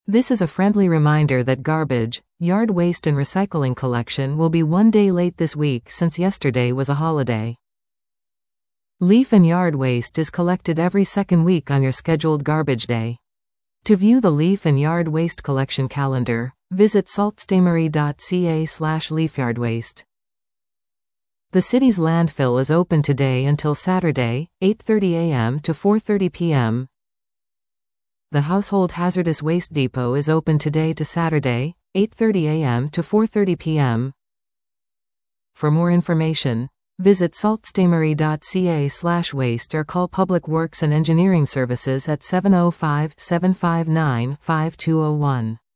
This is a friendly reminder that garbage, yard waste and recycling collection will be one day late this week since yesterday was a holiday. Leaf and yard waste is collected every second week on your scheduled garbage day. To view the leaf and yard waste collection calendar, visit saltstamery.ca/leafyardwaste. The city's landfill is open today until Saturday, 8:30 a.m. to 4:30 p.m. The Household Hazardous Waste Depot is open today to Saturday, 8:30 a.m. to 4:30 p.m. For more information, visit saltstamery.ca/waste or call Public Works and Engineering Services at 705-759-5201.